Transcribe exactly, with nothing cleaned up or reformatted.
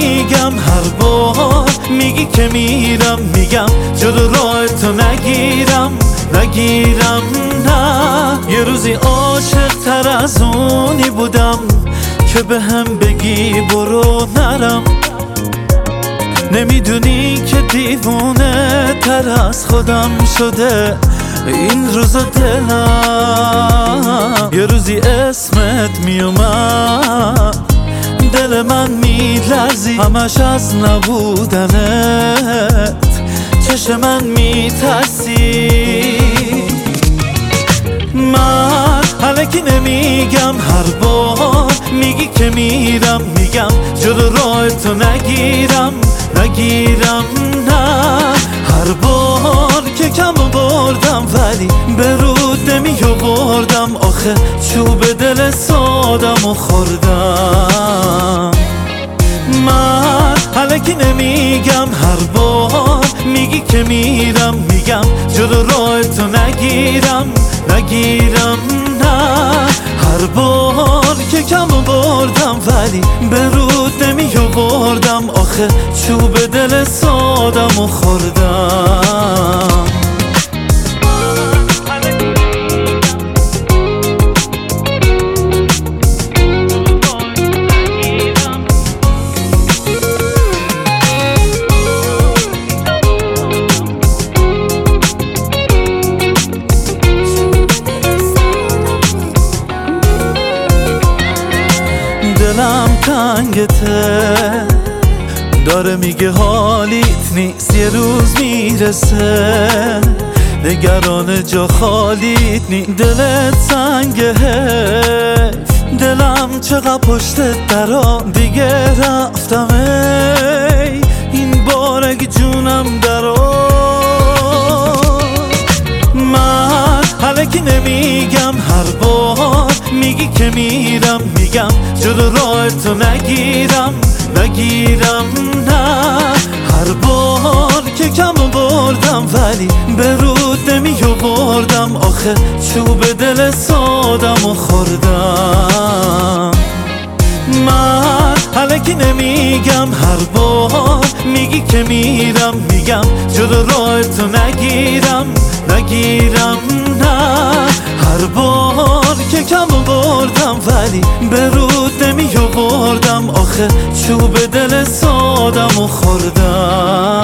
نمیگم هر بار میگی که میرم، میگم جلو راه تو نگیرم نگیرم نه. یه روزی عاشق تر از اونی بودم که به هم بگی برو نرم. نمیدونی که دیوونه تر از خودم شده این روزا دلم. یه روزی اسمت میومد دل من میلرزی، همش از نبودنت چشم من میترسی. من الکی نمیگم هر بار میگی که میرم، میگم جلو راه تو نگیرم نگیرم نه. هر بار که کم بردم ولی به رود نمی آوردم، آخه چوب دل سادم و خوردم. من الکی نمیگم هر بار میگی که میرم، میگم جلو راه تو نگیرم نگیرم نه. هر بار که کم بردم ولی به رود نمی آوردم، آخه چوب دل سادم و خوردم. دلم تنگته داره میگه حالیت نیست، یه روز میرسه نگران جا خالیت نیست. دلت سنگه دلم چقدر پشت درام دیگه رفتم، ای این بار اگه جونم درام. من الکی نمیگم هر بار میگی که میرم، میگم جلو راه تو نگیرم نگیرم نه. هر بار که کم بردم ولی به رود نمی آوردم، آخه چوب دل سادم و خوردم. من الکی نمیگم هر بار میگی که میرم، میگم جلو راه تو نگیرم نگیرم نه. هر بار که کم بردم ولی به رود نمی آوردم، آخه چوب دل سادم و خوردم.